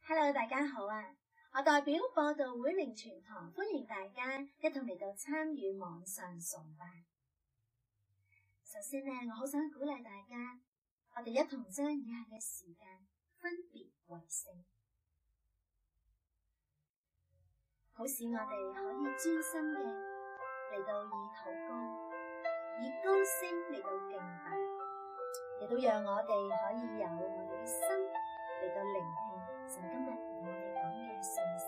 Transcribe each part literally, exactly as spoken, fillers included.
Hello， 大家好啊！我代表播道會靈傳堂，歡迎大家一同嚟到參與網上崇拜。首先呢，我好想鼓勵大家，我哋一同將以下嘅時間分別為聖，好使我哋可以專心嘅嚟到以禱告、以高聲嚟到敬拜，亦都讓我哋可以有我哋嘅心嚟到聆聽神今日同我哋講嘅信息。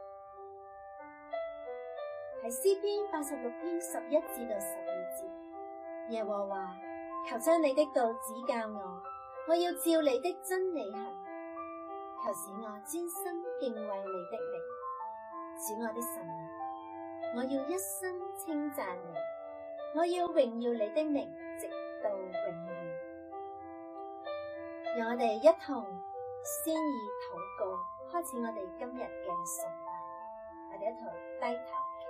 喺詩篇八十六篇十一至到十二節，耶和華，求將你的道指教我，我要照你的真理行。求使我專心敬畏你的名，主我的神啊，我要一生稱讚你，我要榮耀你的名直到永遠。讓我哋一同先以禱告開始我哋今日嘅崇拜，我哋一同低頭祈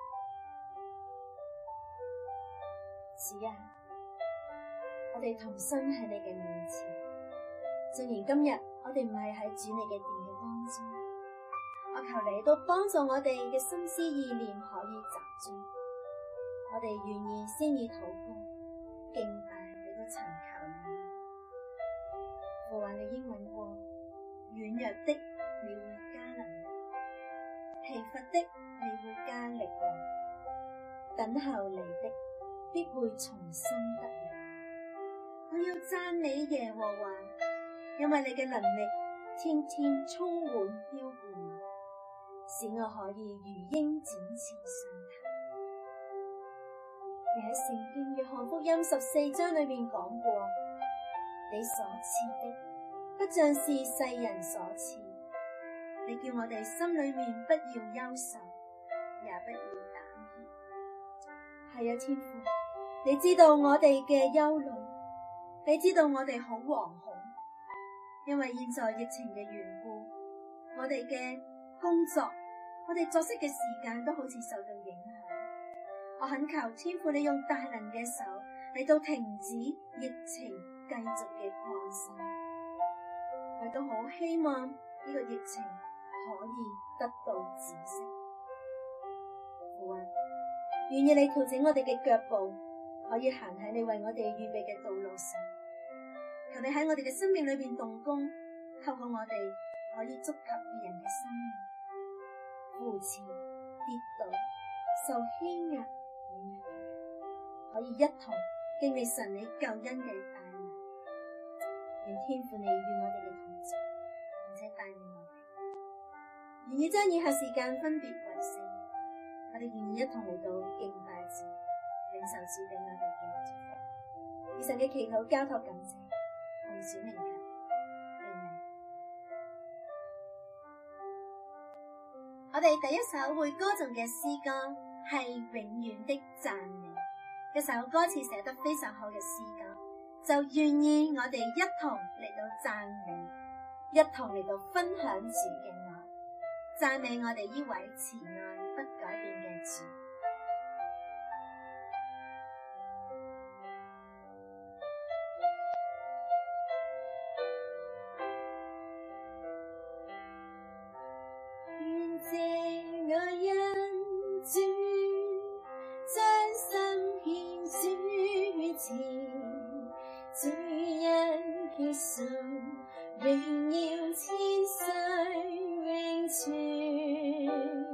禱。主啊，我哋同心喺你嘅面前，雖然今日我哋唔係喺主你嘅殿嘅當中，我求你都幫助我哋嘅心思意念可以集中，我哋願意先以禱告敬拜你都尋求你。父話你應允過，軟弱的你會加能力，疲乏的你會加力量，等候你的必會重新得力。我要讚美耶和華，因為你嘅能力天天充滿澆灌我，使我可以如鷹展翅上騰。你喺聖經約翰福音十四章裏面講過，你所賜的不像是世人所賜，你叫我哋心裏面不要憂愁，也不要膽怯。係啊，天父，你知道我哋嘅憂慮，你知道我哋好惶恐，因為現在疫情嘅緣故，我哋嘅工作，我哋作息嘅時間都好似受到影響。我懇求天父，你用大能嘅手嚟到停止疫情繼續嘅擴散。我都好希望呢個疫情可以得到止息。父啊，願意你調整我哋嘅腳步，可以行喺你為我哋預備嘅道路上。求你喺我哋嘅生命裏邊動工，透過我哋可以觸及別人嘅生命，扶持跌倒受欺壓軟弱嘅人，可以一同經歷神你救恩嘅大能。願天父你與我哋嘅同在，並且帶領我哋，願意將以下時間分別為聖。我哋願意一同嚟到敬拜主，領受主俾我哋嘅祝福。以上嘅祈禱交託感謝，奉主名求，阿們。我哋第一首會歌頌嘅詩歌係永遠的讚美，一首歌詞寫得非常好嘅詩歌，就願意我哋一同嚟到讚美，一同嚟到分享主嘅愛，讚美我哋呢位慈愛不改變嘅主。願這愛因主將心獻主前，主因血數榮耀千世永存，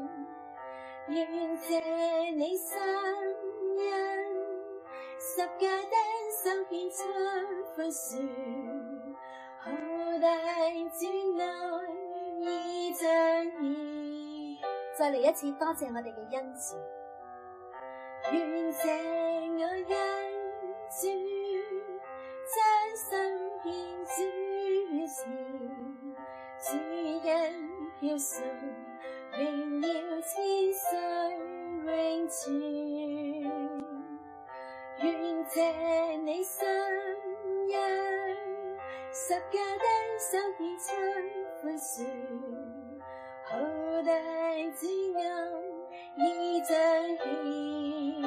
願這你心因十架釘手獻出寬恕，好大主愛已彰顯。再嚟一次，多謝我哋嘅恩主。願這愛因主將心獻主前，主因飄送榮耀千世永存，願這你心因十架釘手獻出寬恕，好大主愛已彰顯。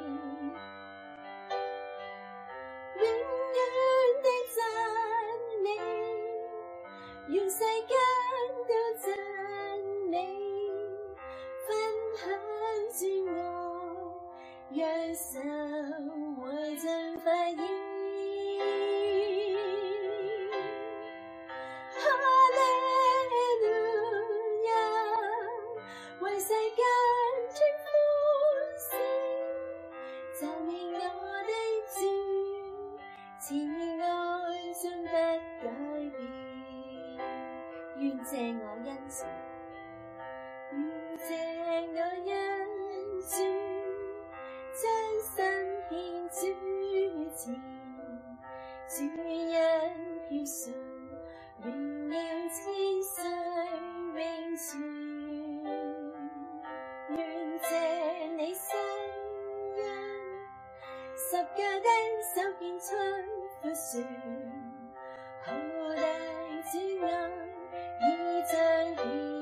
永遠的讚美，願世間都讓神為真發現。哈利路亞，為世間傳福音，讚美我的主，慈愛終不改變。願謝我恩主，願謝我恩主，將身獻主前，主恩飄上，榮耀千歲永存。願謝你生恩，十架的手獻出寬恕，好大主愛已彰顯。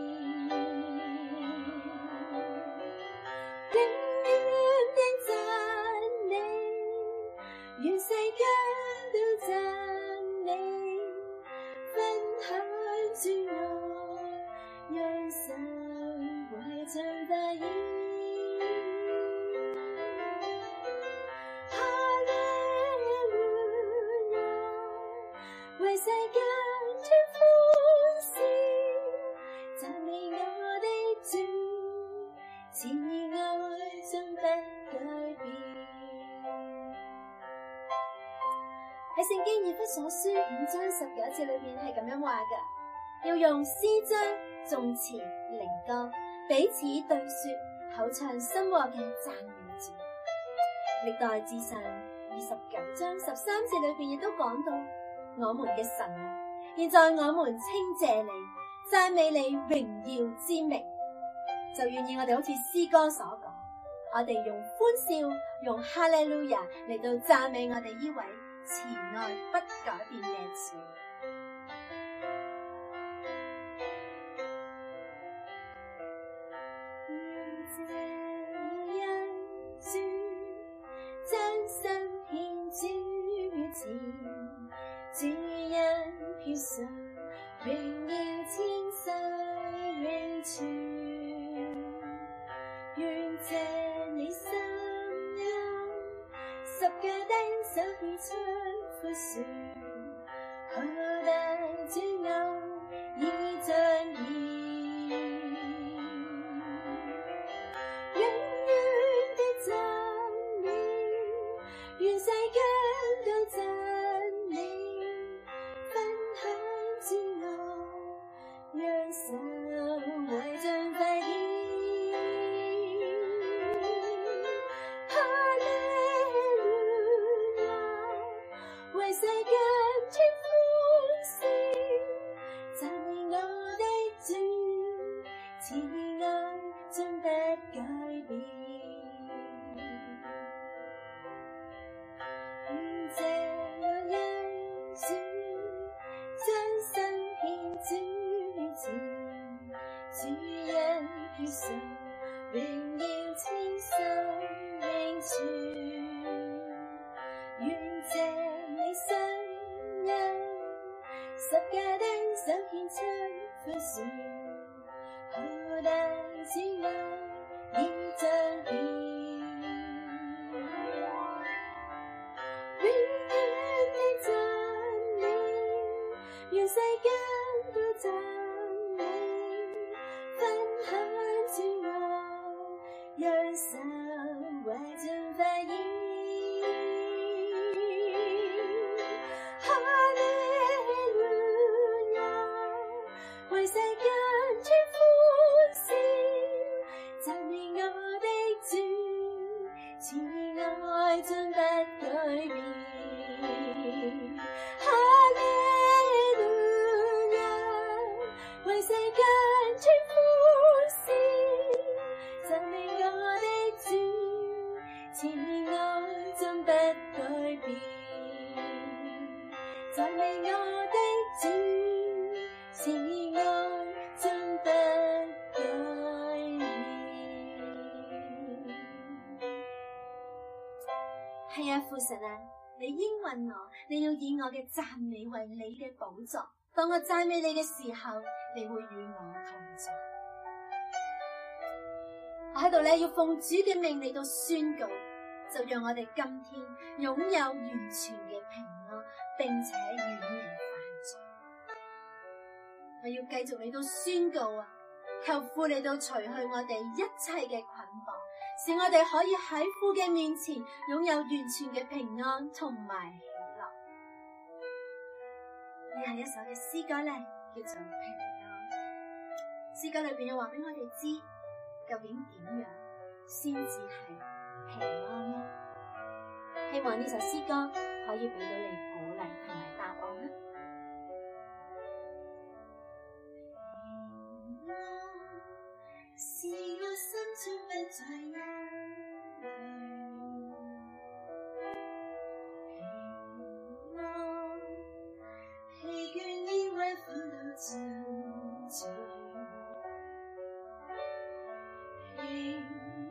永遠的讚美，願世間都讚美，分享主愛，讓神為盡發現。哈利路亞，為世間傳福音，讚美我的主，慈愛終不改變。喺聖經以弗所書五章十九節裏邊係咁樣話嘅，要用詩章、頌詞、靈歌彼此對說，口唱心和嘅讚美主。歷代志上二十九章十三節裏邊亦都講到，我們嘅神啊，現在我們稱謝你，讚美你榮耀之名。就願意我哋好似詩歌所講，我哋用歡笑，用哈利路亞嚟到讚美我哋呢位慈愛不改變嘅主。願謝恩主，將身獻主前，主恩飄上，榮耀千世永存。願謝你生恩，十架的手獻出寬恕，何等主愛已彰顯。永遠的讚美，願世間都讚美，分享主愛，讓神為盡發現。為世間傳福音，讚美我的主，慈愛終不改變。願謝我恩主，將身獻主前，主恩飄上，榮耀千歲永存。願謝你生恩，十架的手獻出寬恕，何等主愛已彰顯。永遠的讚美，讓世間都讚美，分享主愛，讓神為盡發現。為世間傳福音，讚美我的主，慈愛終不改變。哈利路亞，為世間傳福音，讚美我的主，慈愛終不改變。讚美我的主，慈愛終不改變。係啊，父神啊，你應允我，你要以我嘅讚美為你嘅寶座。當我讚美你嘅時候，你會與我同在。我喺度咧，要奉主嘅命嚟到宣告， 就讓我哋今天擁有完全嘅平安，並且遠離犯罪。我要繼續嚟到宣告啊，求父嚟到除去我哋一切嘅捆綁，使我哋可以喺父嘅面前擁有完全嘅平安同埋喜樂。呢係一首嘅詩歌咧，叫做平安。詩歌裏邊又話俾我哋知，究竟點樣先至係平安呢？希望呢首詩歌可以俾到你鼓勵同埋答案啦。平安是我心中不再憂慮，平安疲倦因為苦惱盡除，平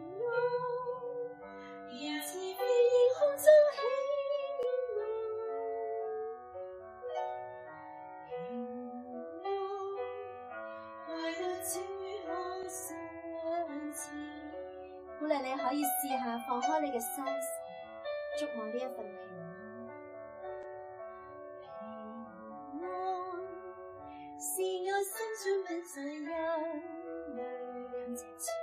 安也似飛燕空中起舞，平安愛到只可相似。鼓勵你可以試下放開你嘅心事，觸摸呢一份平安。平安是我心中不再憂慮，感謝主。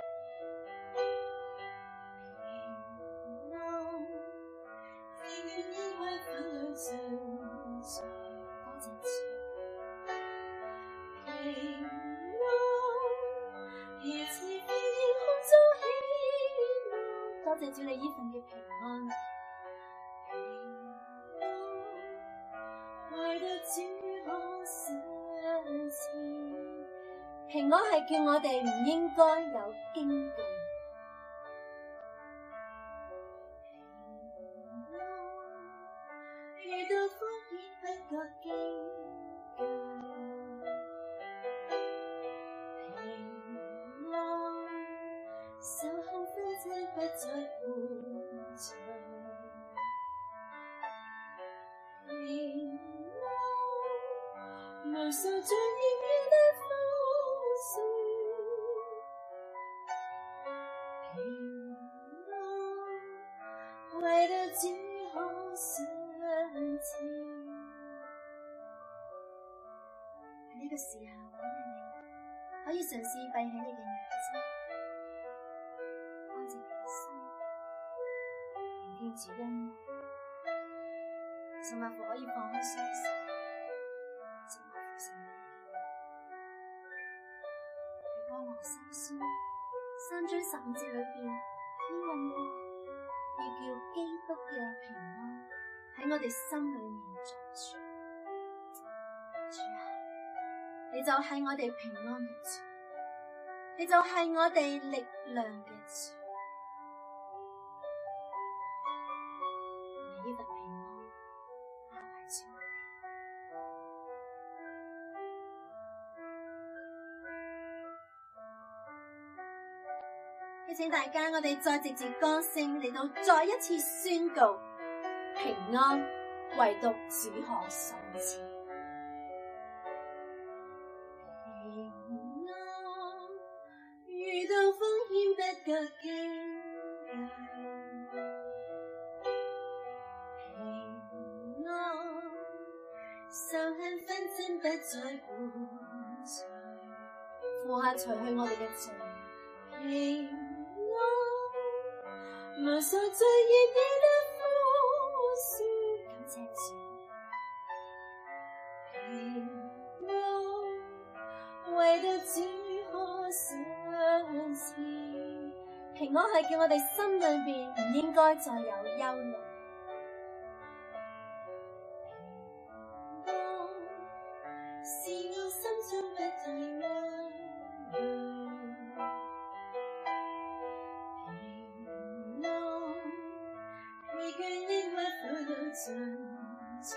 多謝主你依份嘅平安，愛到只可相似。平安係叫我哋唔應該有驚懼，平安遇到風險不覺驚懼，平安受控紛爭不再伴隨，平安無數像煙雨的風雪，平安為到主可相似。喺呢個時候，鼓勵你可以嘗試閉起你嘅眼睛，安靜嘅心，聆聽主音樂，甚至乎可以放開雙手，靜默父神你。喺歌羅西書三章十五節裏邊應用過，要叫基督嘅平安喺我哋心裏面作主。主啊，你就係我哋平安嘅主，你就係我哋力量嘅主。你呢份平安安慰住我哋。邀請大家，我哋再藉住歌聲嚟到再一次宣告平安，唯獨主可相似。平安遇到風險不覺驚懼，平安仇恨紛爭不再伴隨，父下除去我哋嘅罪，平無數最熱烈的呼聲，感謝主。平安為到主可相似，平安係叫我哋心裏邊唔應該再有憂慮。平安是我心中不再憂慮。盡除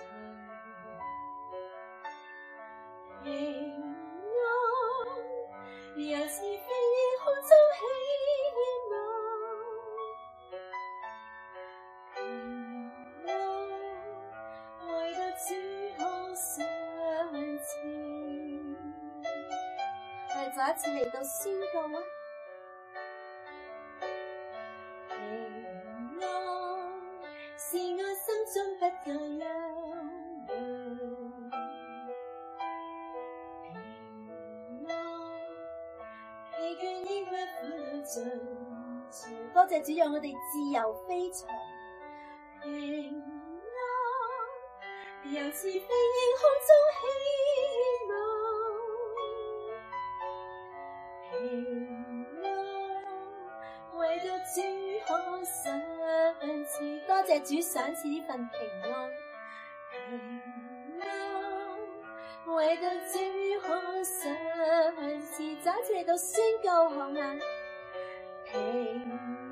平安，也似飛燕空中起舞，平安為到主可相似。我哋再一次嚟到宣告啊！平安終不夠憂慮。疲倦抑鬱苦惱盡處，多謝主讓我哋自由飛翔。平安，又似飛鷹空中起落。平安，唯獨主可賞賜。多謝主賞賜呢份平安。平安，唯獨主可賞賜。再一次嚟到宣告好嗎？平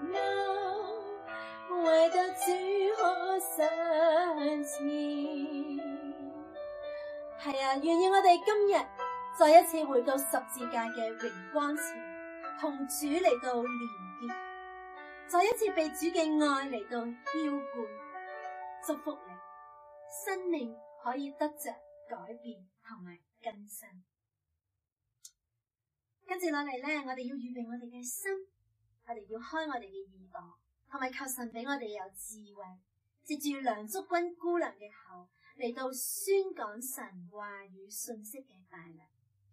安，唯獨主可賞賜。係啊，願意我哋今日再一次回到十字架嘅榮光前，同主嚟到連結，再一次被主嘅愛嚟到澆灌，祝福你，生命可以得着改變同埋更新。跟住落嚟咧，我哋要預備我哋嘅心，我哋要開我哋嘅耳朵，同埋求神俾我哋有智慧，接住梁祝君姑娘嘅口嚟到宣講神話語信息嘅大能。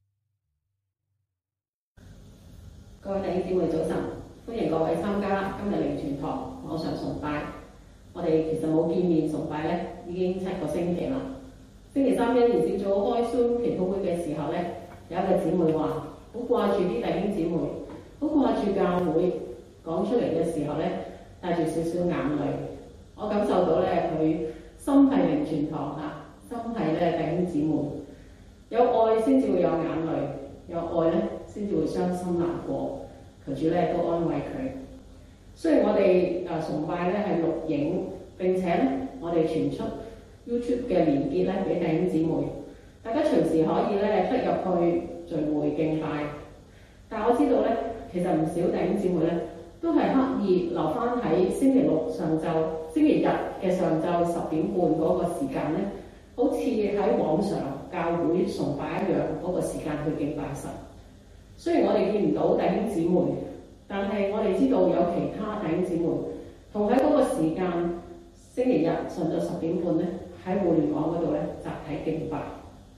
各位弟兄姊妹早晨，歡迎各位參加今日靈傳堂網上崇拜。我哋其實冇見面崇拜咧，已經七個星期啦。星期三一年小組開 Zoom 祈禱會嘅時候咧，有一個姊妹話好掛住啲弟兄姊妹，好掛住教會。講出嚟嘅時候咧，帶住少少眼淚。我感受到咧，佢心係靈傳堂嚇，心係咧弟兄姊妹。有愛先至會有眼淚，有愛咧先至會傷心難過。求主咧都安慰佢。雖然我哋誒崇拜咧係錄影，並且咧我哋傳出 YouTube 嘅連結咧俾弟兄姊妹，大家隨時可以咧出入去聚會敬拜。但我知道咧，其實唔少弟兄姊妹咧都係刻意留翻喺星期六上晝、星期日嘅上晝十點半嗰個時間咧，好似喺往常教會崇拜一樣嗰個時間去敬拜神。雖然我哋見唔到弟兄姊妹，但係我哋知道有其他弟兄姊妹同喺嗰個時間星期日上晝十點半咧喺互聯網嗰度咧集體敬拜。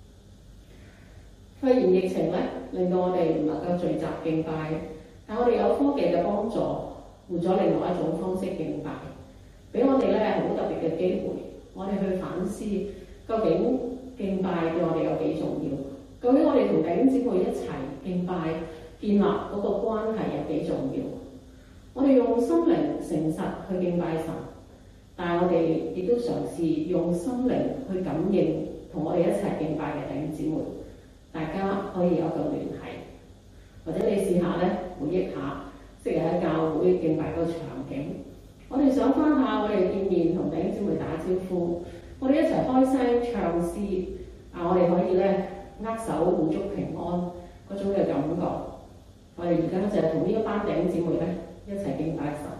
肺炎疫情咧令到我哋唔能夠聚集敬拜，但我哋有科技嘅幫助，換咗另外一種方式敬拜，俾我哋咧好特別嘅機會，我哋去反思究竟敬拜對我哋有幾重要，究竟我哋同弟兄姊妹一齊敬拜建立嗰個關係有幾重要。我哋用心靈誠實去敬拜神，但係我哋亦都嘗試用心靈去感應同我哋一齊敬拜嘅弟兄姊妹，大家可以有一個聯繫。或者你試下咧回憶下，即係喺教會敬拜嗰個場景。我哋想翻下我哋見面同弟兄姊妹打招呼，我哋一齊開聲唱詩，啊我哋可以咧握手互祝平安嗰種嘅感覺。我哋而家就係同呢一班弟兄姊妹咧一齊敬拜神。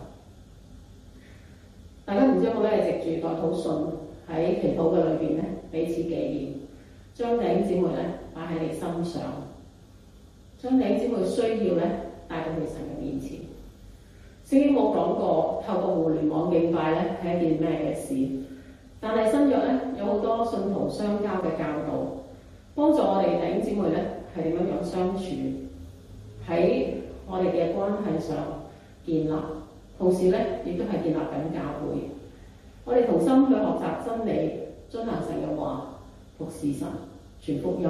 大家唔知有冇咧藉住代禱信喺祈禱嘅裏邊咧彼此紀念，將弟兄姊妹咧擺喺你心上。將弟兄姊妹需要咧帶到去神嘅面前。聖經冇講過透過互聯網敬拜咧係一件咩嘅事，但係新約咧有好多信徒相交嘅教導，幫助我哋弟兄姊妹咧係點樣樣相處，喺我哋嘅關係上建立，同時咧亦都係建立緊教會。我哋同心去學習真理，遵行神嘅話，服侍神，傳福音。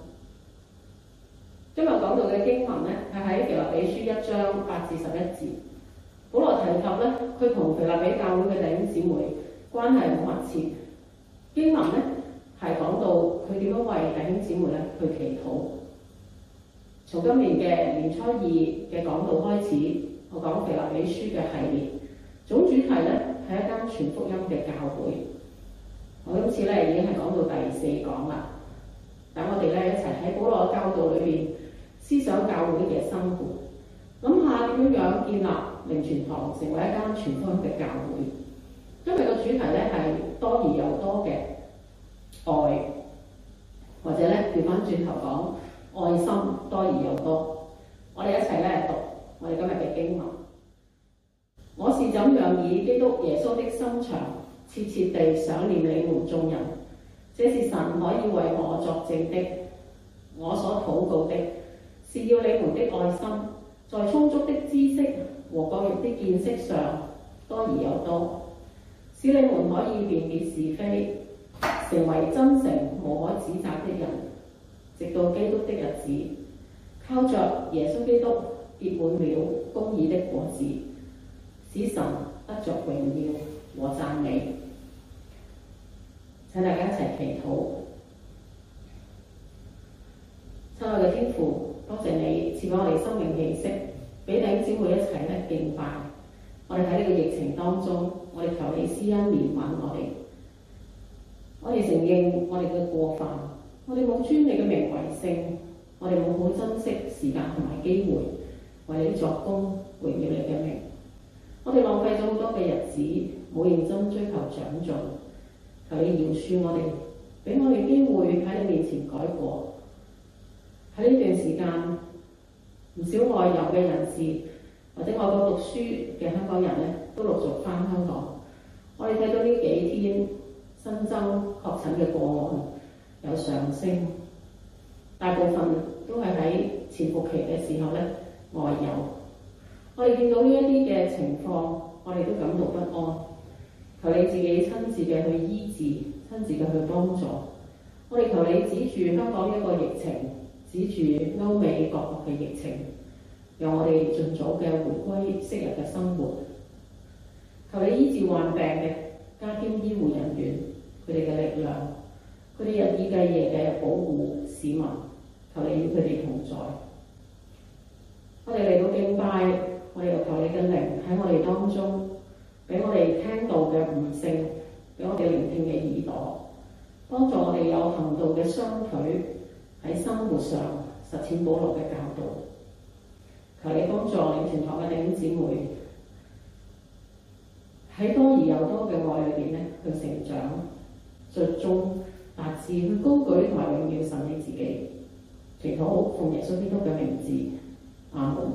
今日講到嘅經文咧，係喺腓立比書一章八至十一節。保羅提及咧，佢同腓立比教會嘅弟兄姊妹關係好密切。經文咧係講到佢點樣為弟兄姊妹咧去祈禱。從今年嘅年初二嘅講道開始，我講腓立比書嘅系列，總主題咧係一間傳福音嘅教會。我今次咧已經係講到第四講啦。等我哋咧一齊喺保羅嘅教導裏邊思想教會嘅生活，諗下點樣樣建立靈傳堂成為一間傳福音嘅教會。今日個主題咧係多而又多嘅愛，或者咧調翻轉頭講愛心多而又多。我哋一齊咧讀我哋今日嘅經文。我是怎樣以基督耶穌的心腸切切地想念你們眾人。這是神可以為我作證的。我所禱告的是要你們的愛心，在充足的知識和各樣的見識上多而又多，使你們可以辨別是非，成為真誠無可指責的人，直到基督的日子，靠着耶穌基督結滿了公義的果子，使神得着榮耀和讚美。請大家一齊祈禱。親愛嘅天父，多謝你賜俾我哋生命氣息，俾弟兄姊妹一齊咧敬拜。我哋喺呢個疫情當中，我哋求你施恩憐憫我哋。我哋承認我哋嘅過犯，我哋冇尊你嘅名為聖，我哋冇好珍惜時間同埋機會為你作工，榮耀你嘅名。我哋浪費咗好多嘅日子，冇認真追求長進。求你饒恕我哋，俾我哋機會喺你面前改過。喺呢段時間，唔少外遊嘅人士或者外國讀書嘅香港人咧，都陸續返香港。我哋睇到呢幾天新增確診嘅個案有上升，大部分都係喺潛伏期嘅時候咧外遊。我哋見到呢一啲嘅情況，我哋都感到不安。求你自己親自嘅去醫治，親自嘅去幫助。我哋求你指住香港一個疫情，指住歐美各國嘅疫情，讓我哋盡早嘅回歸昔日嘅生活。求你醫治患病嘅，加添醫護人員佢哋嘅力量，佢哋日以繼夜嘅保護市民。求你與佢哋同在。我哋嚟到敬拜，我哋又求你嘅靈喺我哋當中，俾我哋聽到嘅悟性，俾我哋聆聽嘅耳朵，幫助我哋有行道嘅雙腿，喺生活上實踐保羅嘅教導。求你幫助領傳堂嘅弟兄姊妹喺多而又多嘅愛裏邊咧去成長，最終達至去高舉同埋榮耀神你自己。祈禱奉耶穌基督嘅名字，阿門。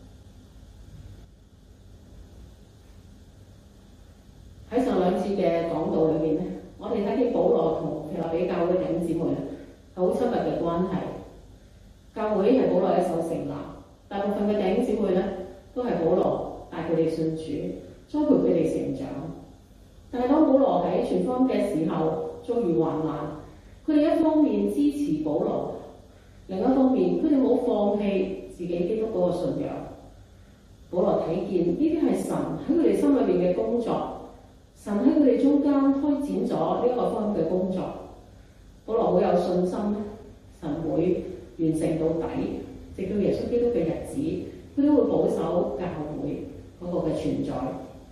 喺上兩次嘅講道裏邊咧，我哋睇見保羅同腓立比教會嘅弟兄姊妹咧係好親密嘅關係。教會係保羅一手成立，大部分嘅弟兄姊妹咧都係保羅帶佢哋信主，栽培佢哋成長。但係當保羅喺傳福音嘅時候遭遇患難，佢哋一方面支持保羅，另一方面佢哋冇放棄自己基督嗰個信仰。保羅睇見呢啲係神喺佢哋心裏邊嘅工作。神喺佢哋中間開展咗呢一個方面嘅工作，保羅好有信心，神會完成到底，直到耶穌基督嘅日子，佢都會保守教會嗰個嘅存在。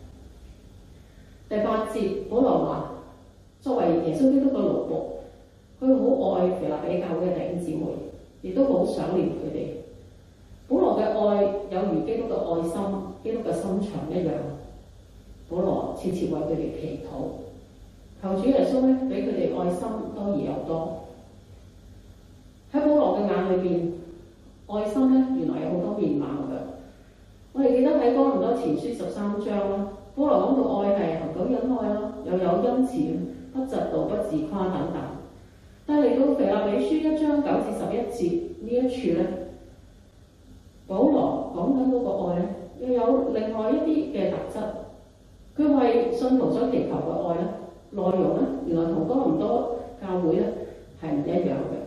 第八節，保羅話：作為耶穌基督嘅奴僕，佢好愛腓立比教會嘅弟兄姊妹，亦都好想念佢哋。保羅嘅愛有如基督嘅愛心、基督嘅心腸一樣。保羅切切為佢哋祈禱，求主耶穌咧俾佢哋愛心多而又多。喺保羅嘅眼裏邊，愛心咧原來有好多面貌嘅。我哋記得喺哥林多前書十三章啦，保羅講到愛係恒久忍耐啦，又有恩慈、不嫉妒、不自誇等等。但係嚟到腓立比書一章九至十一節呢一處咧，保羅講緊嗰個愛咧，又有另外一啲嘅特質。佢為信徒所祈求嘅愛咧，內容咧原來同哥林多教會咧係唔一樣嘅。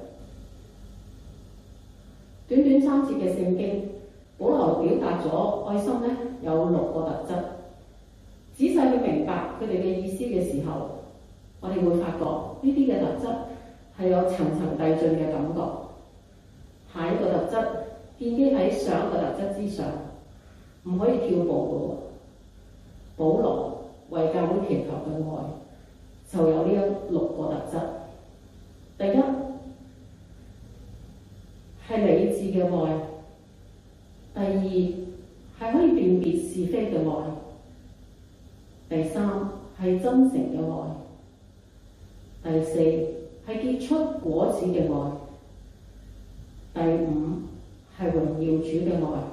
短短三節嘅聖經，保羅表達咗愛心咧有六個特質。仔細去明白佢哋嘅意思嘅時候，我哋會發覺呢啲嘅特質係有層層遞進嘅感覺。下一個特質建基喺上一個特質之上，唔可以跳步嘅。保羅為教會祈求嘅愛就有呢一六個特質。第一係理智嘅愛，第二係可以辨別是非嘅愛，第三係真誠嘅愛，第四係結出果子嘅愛，第五係榮耀主嘅愛，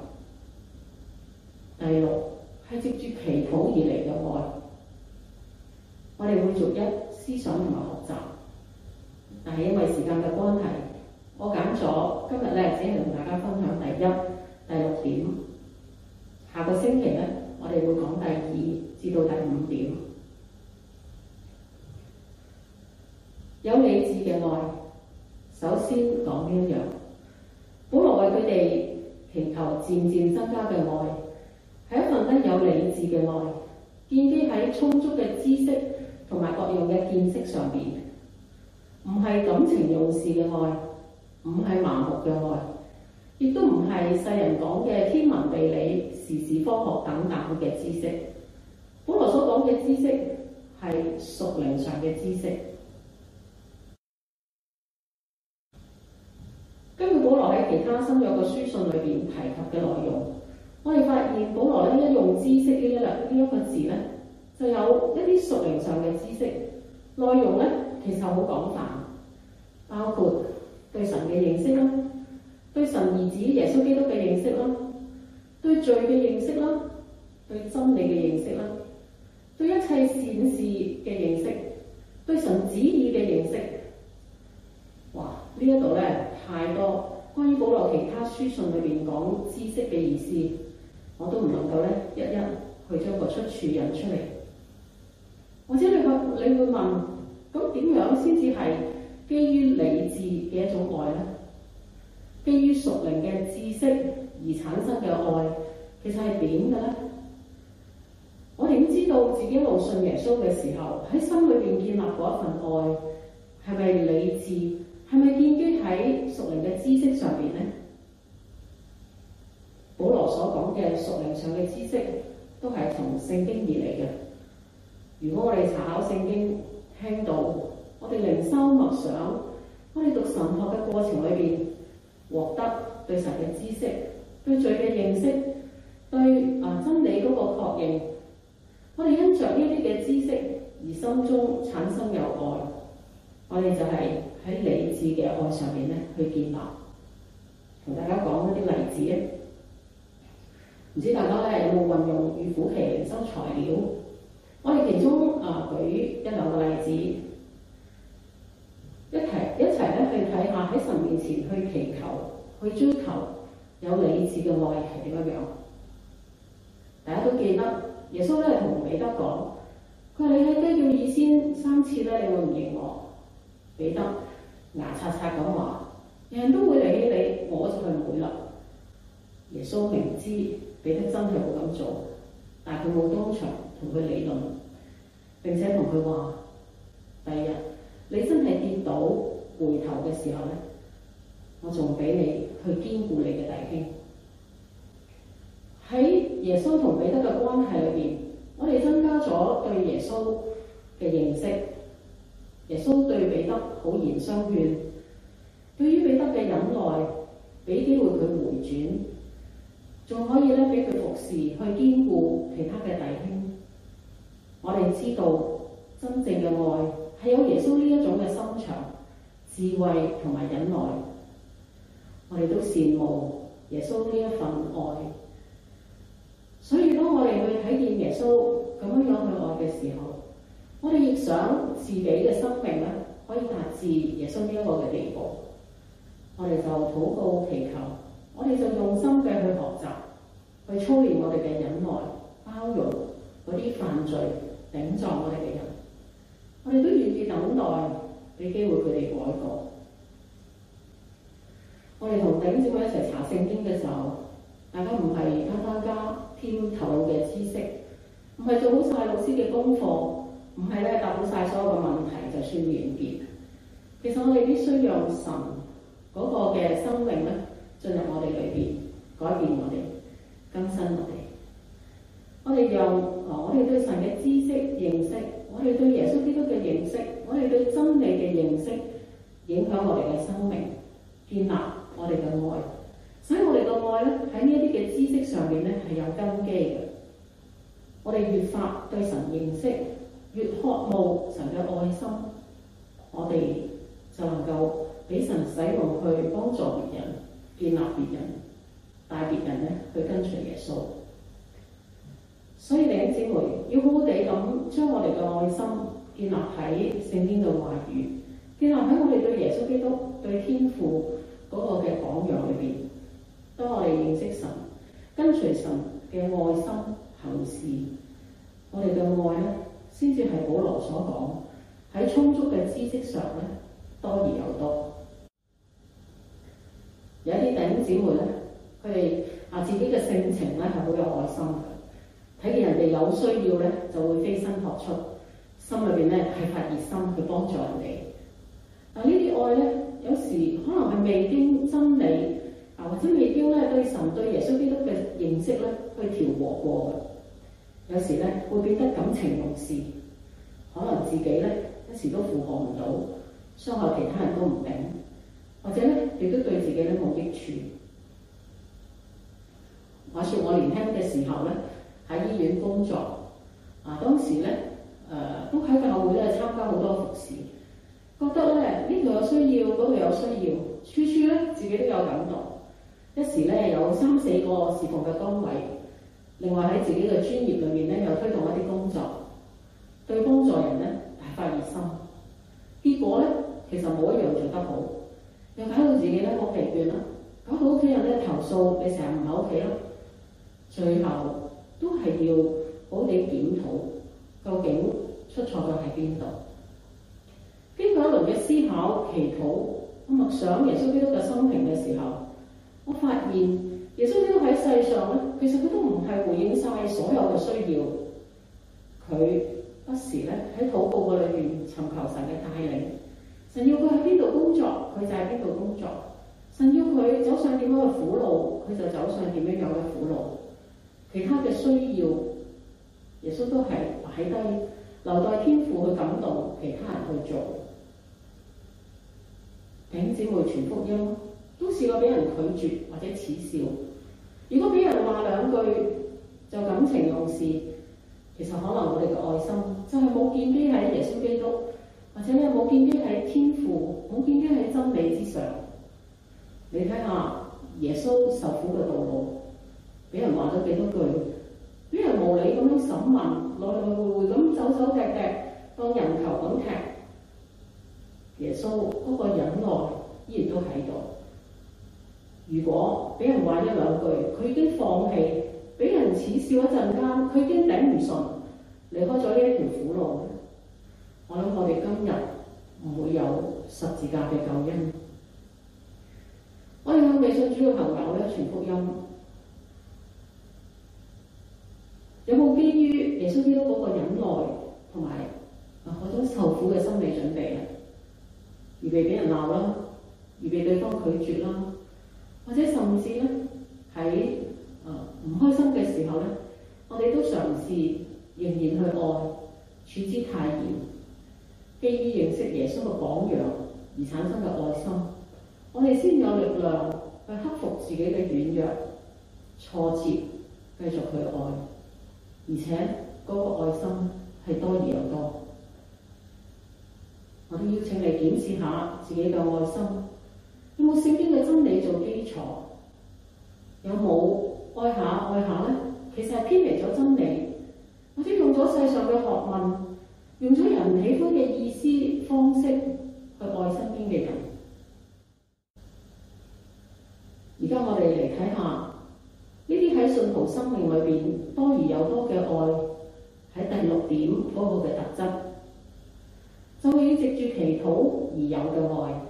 第六係藉住祈禱而嚟嘅愛， 我哋會逐一思想同埋學習。但係因為時間嘅關係，我揀咗今日咧，只係同大家分享第一、第六點。下個星期咧，我哋會講第二至到第五點。有理智嘅愛，首先講呢一樣。保羅為佢哋祈求漸漸增加嘅愛，係一份咧有理智嘅愛，建基喺充足嘅知識同埋各樣嘅見識上邊，唔係感情用事嘅愛，唔係盲目嘅愛，亦都唔係世人講嘅天文地理、時事科學等等嘅知識。保羅所講嘅知識係屬靈上嘅知識。根據保羅喺其他新約嘅書信裏邊提及嘅內容，我哋發現保羅咧一用知識呢一呢一個字咧，就有一啲屬靈上嘅知識。內容咧其實好廣泛，包括對神嘅認識啦，對神兒子耶穌基督嘅認識啦，對罪嘅認識啦，對真理嘅認識啦，對一切善事嘅認識，對神旨意嘅認識。哇！呢一度咧太多關於保羅其他書信裏邊講知識嘅意思，我都唔能夠咧一一去將個出處引出嚟。或者你會你會問，咁點樣先至係基於理智嘅一種愛呢？基於屬靈嘅知識而產生嘅愛，其實係點嘅呢？我哋都知道自己一路信耶穌嘅時候，喺心裏邊建立嗰一份愛，係咪理智？係咪建基喺屬靈嘅知識上邊呢？保羅所講嘅屬靈上嘅知識，都係從聖經而嚟嘅。如果我哋查考聖經，聽到我哋靈修默想，我哋讀神學嘅過程裏邊，獲得對神嘅知識、對罪嘅認識、對啊真理嗰個確認，我哋因着呢啲嘅知識而心中產生有愛，我哋就係喺理智嘅愛上面咧去建立。同大家講一啲例子啊，唔知大家咧有冇運用預苦期靈修材料？我哋其中啊舉一兩個例子，一齊一齊咧去睇下喺神面前去祈求、去追求有理智嘅愛係點樣樣。大家都記得耶穌咧同彼得講，佢話你喺雞叫以先三次咧，你會唔認我？彼得牙擦擦咁話，人人都會離棄你，我就係唔會啦。耶穌明知彼得真係冇咁做，但係佢冇當場同佢理論，並且同佢話：第二日你真係跌倒回頭嘅時候咧，我仲俾你去堅固你嘅弟兄。喺耶穌同彼得嘅關係裏邊，我哋增加咗對耶穌嘅認識。耶穌對彼得好言相勸，對於彼得嘅忍耐，俾機會佢回轉，仲可以咧俾佢服侍去堅固其他嘅弟兄。我哋知道真正嘅愛係有耶穌呢一種嘅心腸、智慧同埋忍耐。我哋都羨慕耶穌呢一份愛。所以當我哋去睇見耶穌咁樣樣去愛嘅時候，我哋亦想自己嘅生命咧可以達至耶穌呢一個嘅地步。我哋就禱告祈求，我哋就用心嘅去學習，去操練我哋嘅忍耐、包容嗰啲犯罪頂撞我哋嘅人。我哋都願意等待，俾機會佢哋改過。我哋同弟兄姊妹一齊查聖經嘅時候，大家唔係加加加添頭腦嘅知識，唔係做好晒老師嘅功課，唔係咧答好晒所有嘅問題就算完結。其實我哋必須讓神嗰個嘅生命咧進入我哋裏邊，改變我哋，更新我哋。我哋讓我哋對神嘅知識認識，我哋對耶穌基督嘅認識，我哋對真理嘅認識，影響我哋嘅生命，建立我哋嘅愛，所以我哋嘅愛咧喺呢一啲嘅知識上面咧係有根基嘅。我哋越發對神認識，越渴慕神嘅愛心，我哋就能夠俾神使用去幫助別人、建立別人、帶別人咧去跟隨耶穌。所以弟兄姊妹要好好地咁將我哋嘅愛心建立喺聖經嘅話語，建立喺我哋對耶穌基督、對天父嗰個嘅榜樣裏邊。當我哋認識神、跟隨神嘅愛心行事，我哋嘅愛咧，先至係保羅所講喺充足嘅知識上咧，多而又多。有一啲弟兄姊妹咧，佢哋啊自己嘅性情咧係好有愛心嘅，睇見人哋有需要咧，就會飛身撲出，心裏邊咧係發熱心去幫助人哋。但呢啲愛咧，有時可能係未經真理啊，或者未經咧對神對耶穌基督嘅認識咧去調和過嘅。有時咧會變得感情用事，可能自己咧一時都負荷唔到，傷害其他人都唔頂，或者咧亦都對自己咧冇益處。話說我年輕嘅時候咧喺醫院工作，啊當時咧誒、呃、都喺教會咧參加好多服侍，覺得咧呢度有需要，嗰度有需要，處處咧自己都有感動。一時咧有三四個侍奉嘅崗位，另外喺自己嘅專業裏面咧又推動一啲工作，對幫助人咧大發熱心。結果咧其實冇一樣做得好，又搞到自己咧好疲倦啦，搞到屋企人咧投訴你成日唔喺屋企啦。最後都係要好地檢討，究竟出錯咗喺邊度？經過一輪嘅思考、祈禱，我默想耶穌基督嘅生平嘅時候，我發現耶穌基督喺世上咧，其實佢都唔係回應晒所有嘅需要。佢不時咧喺禱告嘅裏邊尋求神嘅帶領，神要佢喺邊度工作，佢就喺邊度工作；神要佢走上點樣嘅苦路，佢就走上點樣樣嘅苦路。其他嘅需要，耶穌都係擺低，留待天父去感動其他人去做。弟兄姊妹傳福音，都試過俾人拒絕或者恥笑。如果俾人話兩句就感情用事，其實可能我哋嘅愛心就係冇建基喺耶穌基督，或者咧冇建基喺天父，冇建基喺真理之上。你睇下耶穌受苦嘅道路。俾人話咗幾多句，俾人無理咁樣審問，來來回回咁走走踢踢，當人球咁踢。耶穌嗰個忍耐依然都喺度。如果俾人話一兩句，佢已經放棄；俾人恥笑一陣間，佢已經頂唔順，離開咗呢一條苦路。我諗我哋今日唔會有十字架嘅救恩。我哋向未信主嘅朋友咧傳福音。有冇基於耶穌基督嗰個忍耐同埋啊嗰種受苦嘅心理準備啊？預備俾人鬧啦，預備對方拒絕啦，或者甚至咧喺啊唔開心嘅時候咧，我哋都嘗試仍然去愛，處之泰然，基於認識耶穌嘅榜樣而產生嘅愛心，我哋先有力量去克服自己嘅軟弱、挫折，繼續去愛。而且嗰個愛心係多而又多，我都邀請你檢視下自己嘅愛心，有冇聖經嘅真理做基礎？有冇愛下愛下咧？其實係偏離咗真理，或者用咗世上嘅學問，用咗人喜歡嘅意思方式去愛身邊嘅人。而家我哋嚟睇下。呢啲喺信徒生命裏邊多而又多嘅愛，喺第六點嗰個嘅特質，就係要藉住祈禱而有嘅愛。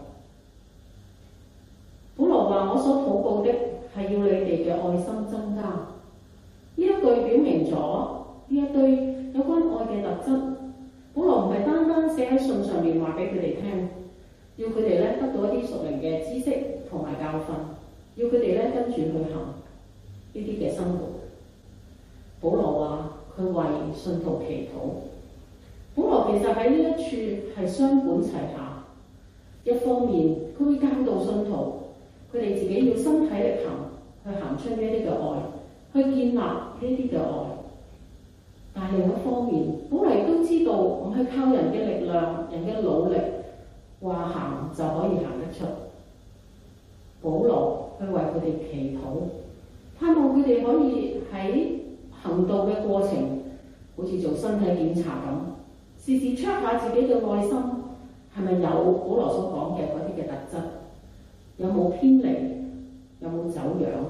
保羅話：我所禱告的係要你哋嘅愛心增加。呢一句表明咗呢一堆有關愛嘅特質。保羅唔係單單寫喺信上面話俾佢哋聽，要佢哋咧得到一啲屬靈嘅知識同埋教訓，要佢哋咧跟住去行。呢啲嘅生活，保羅話佢為信徒祈禱。保羅其實喺呢一處係雙管齊下，一方面佢會教導信徒，佢哋自己要身體力行去行出呢啲嘅愛，去建立呢啲嘅愛。但係另一方面，保羅亦都知道唔係靠人嘅力量、人嘅努力話行就可以行得出。保羅去為佢哋祈禱。盼望佢哋可以喺行道嘅過程，好似做身體檢查咁， 時時 check 下自己嘅愛心係咪有保羅所講嘅嗰啲嘅特質，有冇偏離，有冇走樣。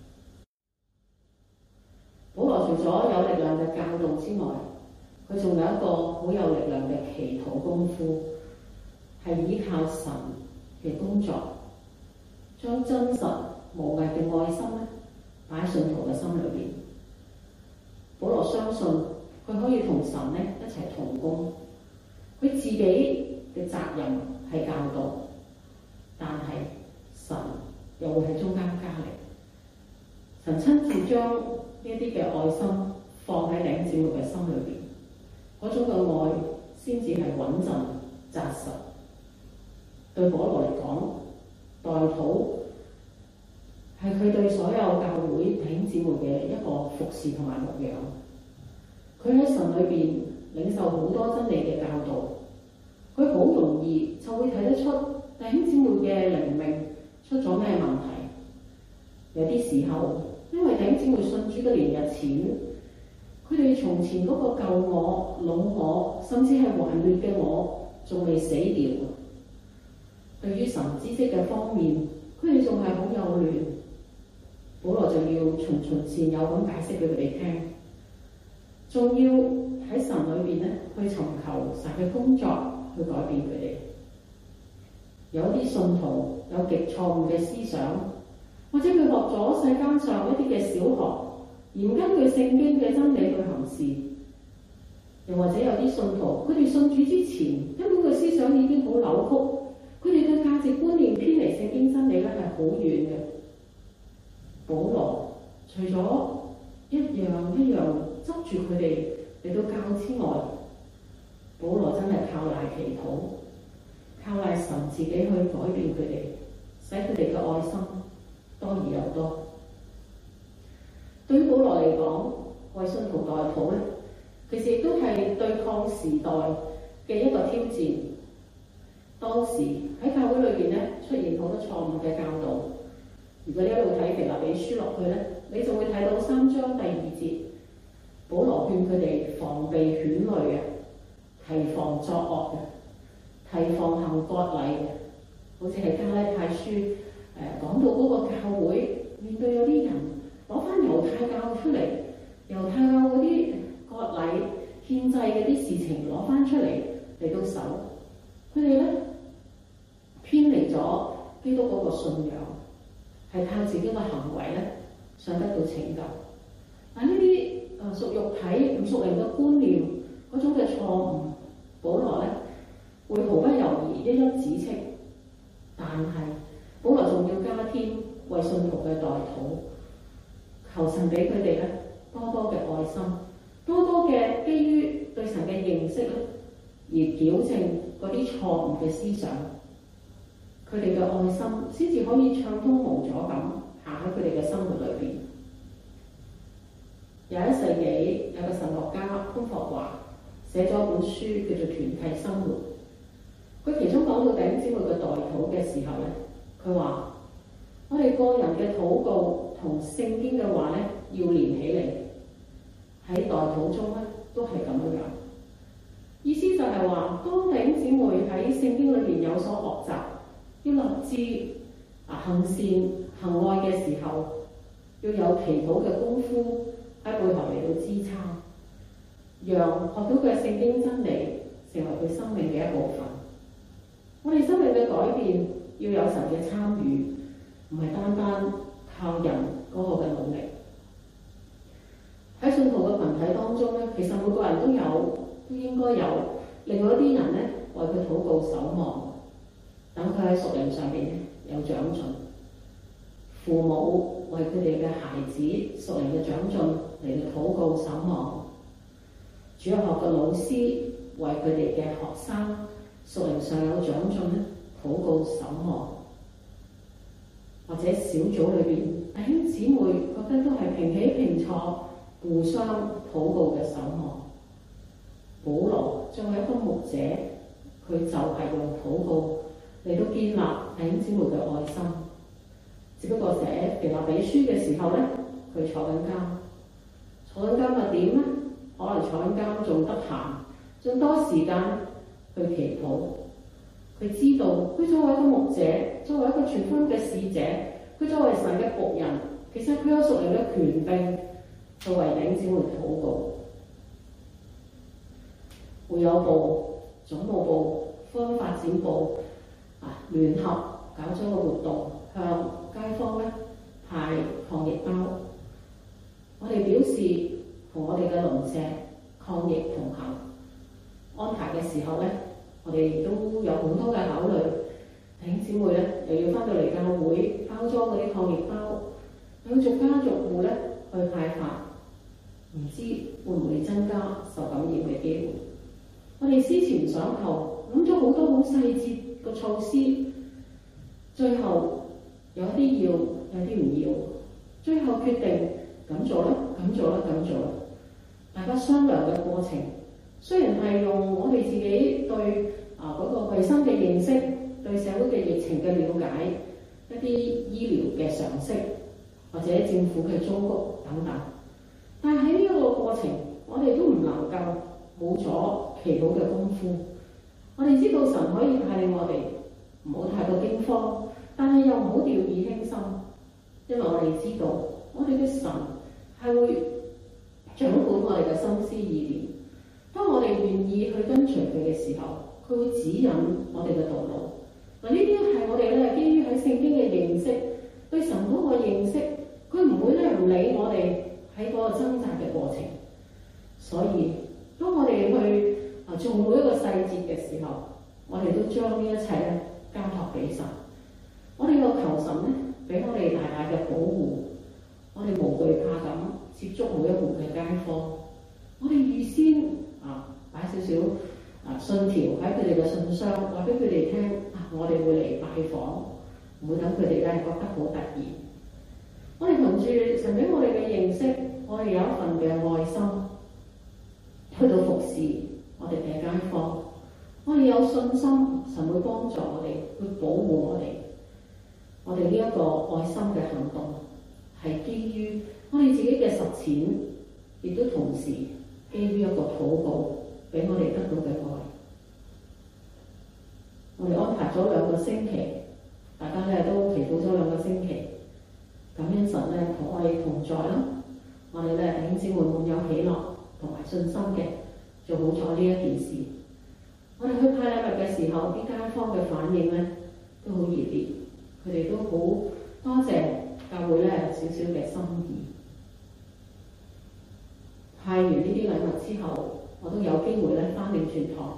保羅除咗有力量嘅教導之外，佢仲有一個好有力量嘅祈禱功夫，係依靠神嘅工作，將真實無偽嘅愛心咧擺喺信徒嘅心裏邊。保羅相信佢可以同神咧一齊同工，佢自己嘅責任係教導，但係神又會喺中間加力。神親自將呢一啲嘅愛心放喺弟兄姊妹嘅心裏邊，嗰種嘅愛先至係穩陣紮實。對保羅嚟講，代禱係佢對所有教會弟兄姊妹嘅一個服侍同埋牧養。佢喺神裏邊領受好多真理嘅教導，佢好容易就會睇得出弟兄姊妹嘅靈命出咗咩問題。有啲時候，因為弟兄姊妹信主嘅年日淺，佢哋從前嗰個舊我、老我，甚至係頑劣嘅我，仲未死掉。對於神知識嘅方面，佢哋仲係好幼嫩。保羅就要循循善誘咁解釋俾佢哋聽，仲要喺神裏邊咧去尋求神嘅工作，去改變佢哋。有啲信徒有極錯誤嘅思想，或者佢學咗世間上一啲嘅小學，而唔根據聖經嘅真理去行事。又或者有啲信徒，佢哋信主之前，根本個思想已經好扭曲，佢哋嘅價值觀念偏離聖經真理咧係好遠嘅。保羅除咗一樣一樣執住佢哋嚟到教之外，保羅真係靠賴祈禱，靠賴神自己去改變佢哋，使佢哋嘅愛心多而又多。對於保羅嚟講，為信徒代禱咧，其實亦都係對抗時代嘅一個挑戰。當時喺教會裏邊咧出現好多錯誤嘅教導。如果你一路睇腓立比書落去咧，你就會睇到三章第二節，保羅勸佢哋防備犬類嘅，提防作惡嘅，提防行割禮嘅。好似係加拉太書誒、呃、講到嗰個教會面對有啲人攞翻猶太教出嚟，猶太教嗰啲割禮獻祭嗰啲事情攞翻出嚟嚟到守，佢哋咧偏離咗基督嗰個信仰。係靠自己嘅行為咧，想得到拯救。但呢啲誒屬肉體唔屬靈嘅觀念嗰種嘅錯誤，保羅咧會毫不猶豫一一指斥。但係保羅仲要加添為信徒嘅代禱，求神俾佢哋咧多多嘅愛心，多多嘅基於對神嘅認識咧，而矯正嗰啲錯誤嘅思想。佢哋嘅愛心先至可以暢通無阻咁行喺佢哋嘅生活裏邊。廿一世紀有個神學家潘霍華寫咗一本書叫做《團契生活》。佢其中講到弟兄姊妹嘅代禱嘅時候咧，佢話：我哋個人嘅禱告同聖經嘅話咧要連起嚟，喺代禱中咧都係咁樣樣。意思就係話，當弟兄姊妹喺聖經裏邊有所學習，要立志啊行善行愛嘅時候，要有祈禱嘅功夫喺背後嚟到支撐，讓學到嘅聖經真理成為佢生命嘅一部分。我哋生命嘅改變要有神嘅參與，唔係單單靠人嗰個嘅努力。喺信徒嘅群體當中咧，其實每個人都有，都應該有另外一啲人咧為佢禱告守望。等佢喺屬靈上邊有長進，父母為佢哋嘅孩子屬靈嘅長進嚟到禱告守望，主日學嘅老師為佢哋嘅學生屬靈上有長進咧禱告守望，或者小組裏邊弟兄姊妹覺得都係平起平坐，互相禱告嘅守望。保羅作為一個牧者，佢就係用禱告嚟到建立弟兄姊妹嘅愛心。只不過寫腓立比書嘅時候咧，佢坐緊監，坐緊監咪點咧？可能坐緊監仲得閒， 想多時間去祈禱。佢知道，佢作為一個牧者，作為一個傳福音嘅使者，佢作為神嘅僕人，其實佢有屬靈嘅權柄，去為弟兄姊妹禱告。會友部、總務部、福音發展部啊聯合搞咗個活動，向街坊咧派抗疫包。我哋表示同我哋嘅鄰舍抗疫同行。安排嘅時候咧，我哋都有好多嘅考慮。弟兄姊妹咧又要翻到嚟教會包裝嗰啲抗疫包，有逐家逐戶咧去派發，唔知會唔會增加受感染嘅機會？我哋思前想後，諗咗好多好細節嘅措施，最後有啲要，有啲唔要，最後決定咁做啦，咁做啦，咁做啦。大家商量嘅過程，雖然係用我哋自己對啊嗰個衞生嘅認識，對社會嘅疫情嘅了解，一啲醫療嘅常識，或者政府嘅忠告等等，但係喺呢一個過程，我哋都唔能夠冇咗祈禱嘅功夫。我哋知道神可以帶領我哋唔好太過驚慌，但係又唔好掉以輕心，因為我哋知道我哋嘅神係會掌管我哋嘅心思意念。當我哋願意去跟隨佢嘅時候，佢會指引我哋嘅道路。嗱，呢啲係我哋咧基於喺聖經嘅認識，對神嗰個認識，佢唔會咧唔理我哋喺嗰個掙扎嘅過程。所以當我哋去啊做每一個細節嘅時候，我哋都將呢一切咧交託俾神。我哋有求神咧俾我哋大大嘅保護，我哋無懼怕咁接觸每一戶嘅街坊。我哋預先啊擺少少啊信條喺佢哋嘅信箱，話俾佢哋聽啊，我哋會嚟拜訪，唔會等佢哋咧覺得好突然。我哋憑住神俾我哋嘅認識，我哋有一份嘅愛心，去到服侍我哋嘅街坊。我哋有信心，神會幫助我哋，會保護我哋。我哋呢一個愛心嘅行動，係基於我哋自己嘅實踐，亦都同時基於一個禱告，俾我哋得到嘅愛。我哋安排咗兩個星期，大家咧都祈禱咗兩個星期，感恩神咧同我哋同在啦。我哋咧弟兄姊妹滿有喜樂同埋信心嘅，做好咗呢一件事。我哋去派禮物嘅時候，啲街坊嘅反應咧都好熱烈，佢哋都好多謝教會咧少少嘅心意。派完呢啲禮物之後，我都有機會咧翻領傳堂，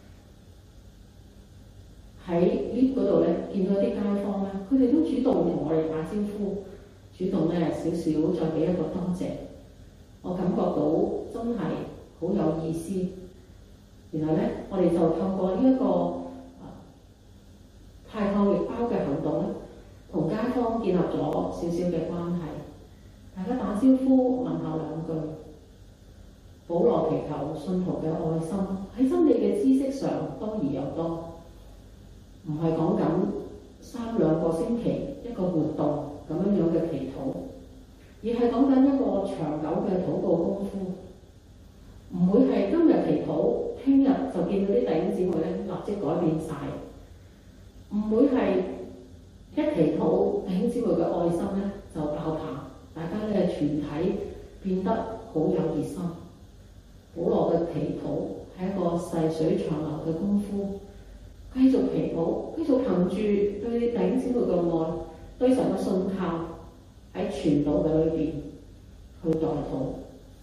喺呢嗰度咧見到啲街坊咧，佢哋都主動同我哋打招呼，主動咧少少再俾一個多謝。我感覺到真係好有意思。然後咧，我哋就透過呢、這、一個啊派抗疫包嘅行動咧，同街坊建立咗少少嘅關係。大家打招呼問候兩句。保羅祈求信徒嘅愛心喺真理嘅知識上多而又多，唔係講緊三兩個星期一個活動咁樣樣嘅祈禱，而係講緊一個長久嘅禱告功夫。唔會係今日祈禱，聽日就見到啲弟兄姊妹咧立即改變晒。唔會係一祈禱，弟兄姊妹嘅愛心咧就爆棚，大家咧全體變得好有熱心。保羅嘅祈禱係一個細水長流嘅功夫，繼續祈禱，繼續憑住對弟兄姊妹嘅愛，對神嘅信靠，喺傳道嘅裏邊去代禱。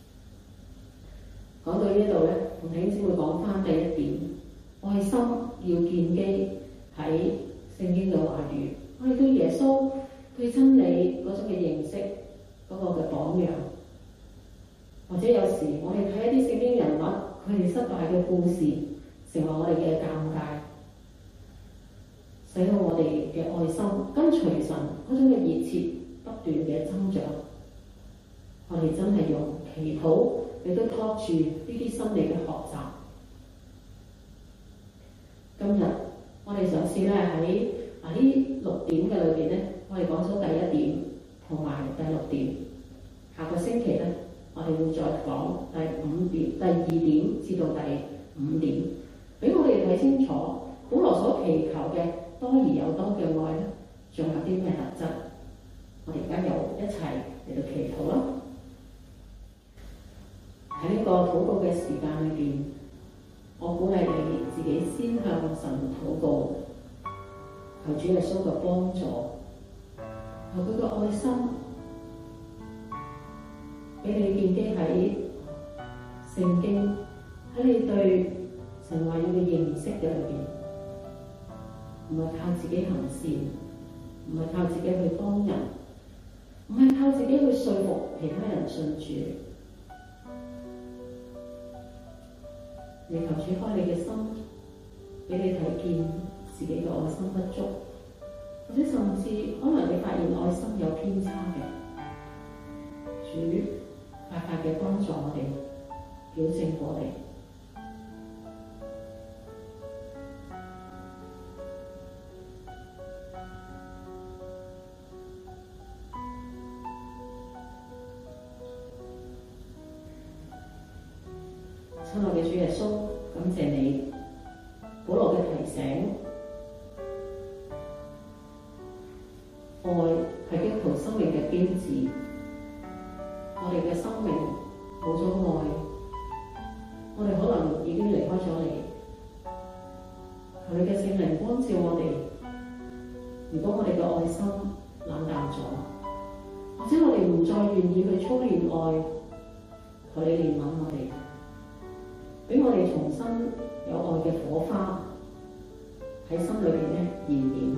講到呢度咧，同弟兄姊妹講翻第一點，愛心要建基喺聖經嘅話語，我哋對耶穌對真理嗰種嘅認識嗰、那個嘅榜樣。或者有時我哋睇一啲聖經人物，佢哋失敗嘅故事，成為我哋嘅鑑戒，使到我哋嘅愛心跟隨神嗰種嘅熱切不斷嘅增長。我哋真係用祈禱嚟到托住呢啲心理嘅學習。今日我哋嘗試咧喺啊呢六點嘅裏邊咧，我哋講咗第一點同埋第六點。下個星期咧，我哋會再講第五點、第二點至到第五點，俾我哋睇清楚保羅所祈求嘅多而有多嘅愛咧，仲有啲咩特質？我哋而家又一齊嚟到祈禱啦！喺呢個禱告嘅時間裏邊，我鼓勵你自己先向神禱告，求主耶穌嘅幫助，求佢嘅愛心俾你建基喺聖經，喺你對神話語嘅認識嘅裏邊，唔係靠自己行善，唔係靠自己去幫人，唔係靠自己去說服其他人信主。你求主開你嘅心，俾你睇見自己嘅愛心不足，或者甚至可能你發現愛心有偏差嘅，主快快嘅幫助我哋，矯正過嚟。親愛嘅主耶穌，感謝你，保羅嘅提醒，愛係基督徒生命嘅標誌。我哋嘅生命冇咗愛，我哋可能已經離開咗你。求你嘅聖靈光照我哋。如果我哋嘅愛心冷淡咗，或者我哋唔再願意去操練愛，求你憐憫我哋。俾我哋重新有愛嘅火花喺心裏邊咧燃點。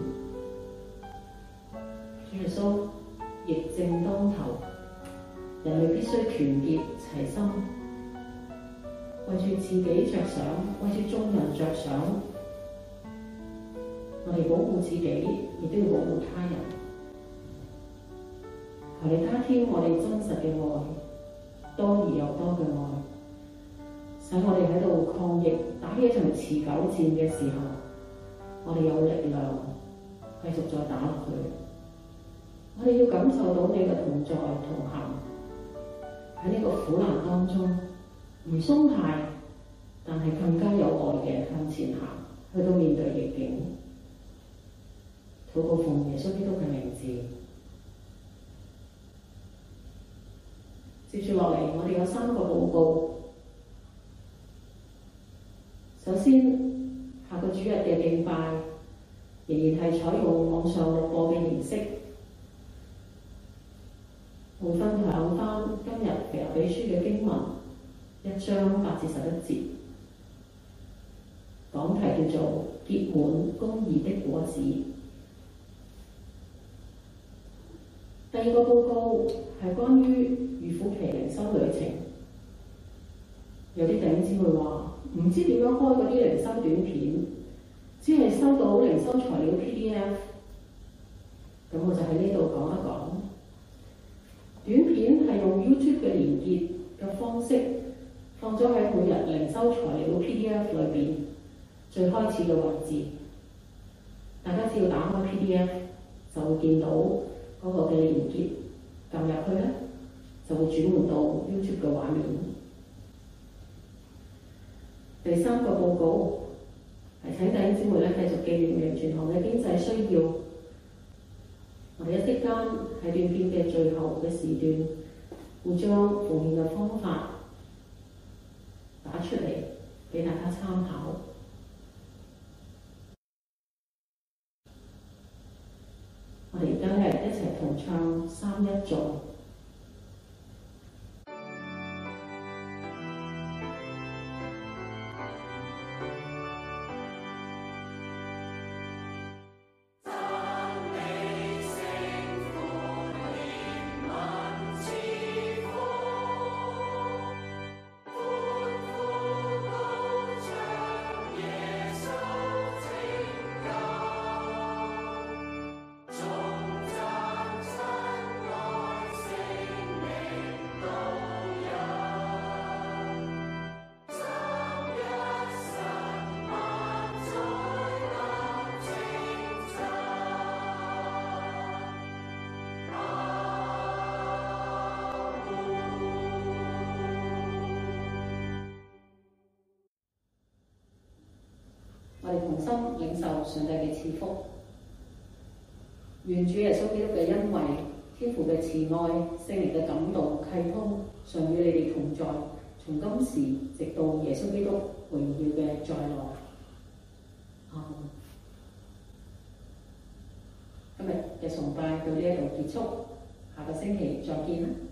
主耶穌，疫症當頭，人類必須團結齊心，為住自己着想，為住眾人着想。我哋保護自己，亦都要保護他人。求你加添我哋真實嘅愛，多而又多嘅愛。使我哋喺度抗疫，打起一場持久戰嘅時候，我哋有力量繼續再打落去。我哋要感受到你嘅同在同行，喺呢個苦難當中唔鬆懈，但係更加有愛嘅向前行，去到面對逆境。禱告奉耶穌基督嘅名字。接住落嚟，我哋有三個報告。首先，下個主日嘅敬拜仍然係採用網上錄播嘅形式，會分享翻今日腓立比書嘅經文一章八至十一節，講題叫做結滿公義的果子。第二個報告係關於預苦期靈修旅程，有啲弟兄姊妹話，唔知點樣開嗰啲靈修短片，只係收到靈修材料 P D F， 咁我就喺呢度講一講。短片係用 YouTube 嘅連結嘅方式，放咗喺每日靈修材料 P D F 裏邊最開始嘅位置。大家只要打開 P D F， 就會見到嗰個嘅連結，撳入去咧，就會轉換到 YouTube 嘅畫面。第三個報告係請弟兄姊妹咧繼續紀念靈傳堂嘅經濟需要。我哋一息間喺短片嘅最後嘅時段，會將奉獻嘅方法打出嚟俾大家參考。我哋而家咧一齊同唱三一頌。 眾讚親愛我哋同心領受上帝嘅賜福。願主耶穌基督嘅恩惠、天父嘅慈愛、聖靈嘅感動契通，常與你哋同在，從今時直到耶穌基督榮耀嘅再來。啊、今日嘅崇拜到呢一度結束，下個星期再見啦。